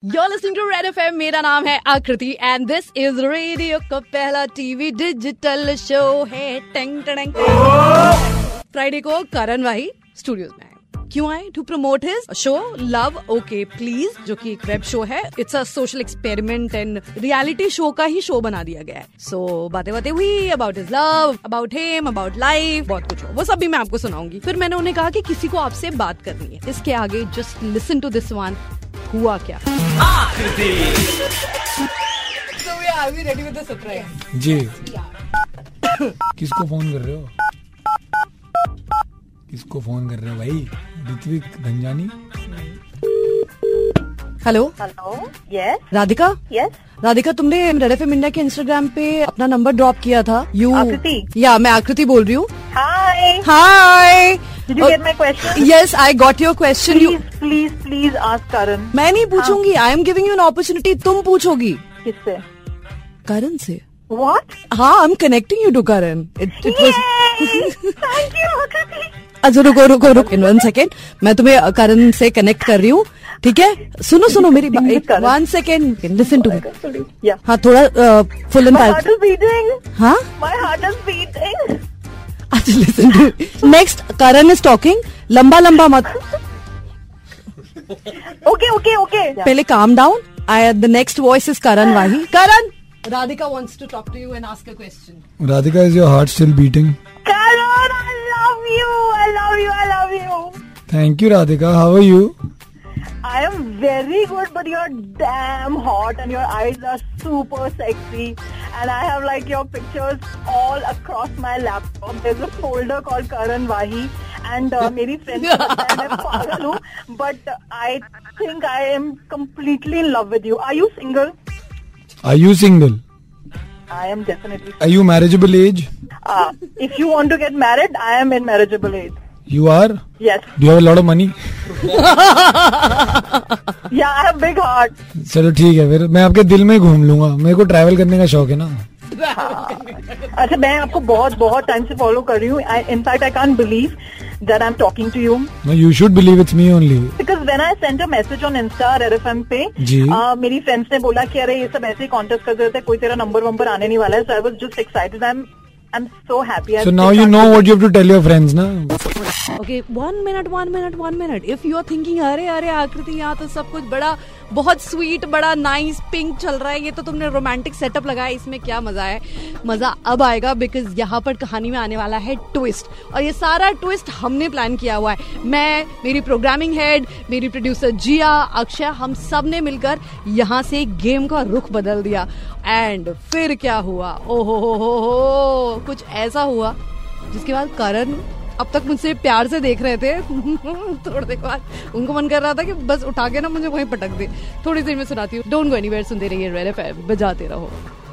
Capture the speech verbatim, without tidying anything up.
You're listening to Red F M. मेरा नाम है आकृति and this is रेडियो का पहला टीवी डिजिटल शो है. टेंग टेंग. फ्राइडे को करण वाही स्टूडियोज में आए. क्यों आए? To promote his show love okay please, जो कि एक वेब शो है. It's a social experiment and reality show का ही शो बना दिया गया है. सो so, बातें बातें हुई about his love, about him, about life, बहुत कुछ हो. वो सब भी मैं आपको सुनाऊंगी. फिर मैंने उन्हें कहा कि किसी को आपसे बात करनी है. इसके आगे just listen to this one. हुआ क्या? So we are we ready with the surprise? जी. किसको फोन कर रहे हो? किसको फोन कर रहे हो भाई? Ritvik Dhanjani. Hello. Hello. Yes. Radhika. Yes. Radhika, तुमने रेड एफ एम इंडिया के इंस्टाग्राम पे अपना नंबर ड्रॉप किया था. यू आकृति. या मैं आकृति बोल रही हूँ. हाय. हाय. Did you get my question? Yes, I got your question. Please, you... please, please ask Karan. मैं नहीं पूछूंगी. I am giving you an opportunity. तुम पूछोगी. किससे? करण से. What? हाँ, I'm connecting you to Karan. It, it was... Thank you, Akriti. अच्छा रुको रुको रुको इन वन सेकेंड. मैं तुम्हें करण से कनेक्ट कर रही हूँ. ठीक है, सुनो सुनो मेरी one second. Listen to me. हाँ, थोड़ा फुल एंड फास्ट. हाँ, My heart is beating. अच्छा listen to. Next Karan is talking. लंबा लंबा मत. Okay, okay, okay. पहले calm down. The next voice is Karan Wahi. Karan, Radhika wants to talk to you and ask a question. Radhika, is your heart still beating? Karan, I love you. I love you. I love you. Thank you, Radhika. How are you? I am very good, but you're damn hot and your eyes are super sexy. And I have like your pictures all across my laptop. There's a folder called Karan Wahi. And uh, मेरी friends मैं पागल हूँ, but I think I am completely in love with you. Are you single? Are you single? I am definitely. Are you marriageable age? Uh, if you want to get married, I am in marriageable age. You are? Yes. Do you have a lot of money? Yeah, I have big heart. चलो ठीक है, फिर मैं आपके दिल में घूम लूंगा. मेरे को ट्रैवल करने का शौक है ना. अच्छा, मैं आपको बहुत बहुत टाइम से फॉलो कर रही हूँ. In fact I can't believe that I'm talking to you. No, you should believe it's me only. Because when I sent a message on Insta Red F M पे, uh, मेरी फ्रेंड्स ने बोला कि अरे ये सब ऐसे ही कॉन्टेस्ट करते रहते, कोई तेरा नंबर वंबर आने नहीं वाला है. So I was just excited. I'm I'm so happy. So now you know what you have to tell your friends, na? Okay, one minute, one minute, one minute. If you are thinking, अरे अरे आकृति, यहाँ तो सब कुछ बड़ा बहुत sweet, बड़ा नाइस पिंक चल रहा है, ये तो तुमने रोमांटिक सेटअप लगाया, इसमें क्या मजा है? मजा अब आएगा, बिकॉज यहाँ पर कहानी में आने वाला है ट्विस्ट. और ये सारा ट्विस्ट हमने प्लान किया हुआ है. मैं, मेरी प्रोग्रामिंग हेड, मेरी प्रोड्यूसर जिया, अक्षय, हम सब ने मिलकर यहाँ से गेम का रुख बदल दिया. एंड फिर क्या हुआ? ओहो हो हो हो, कुछ ऐसा हुआ जिसके बाद करण अब तक मुझसे प्यार से देख रहे थे. थोड़ी देर बाद उनको मन कर रहा था कि बस उठा के ना मुझे वहीं पटक दे. थोड़ी देर में सुनाती हूँ. Don't go anywhere. सुनते रहिए रेड एफ एम, बजाते रहो.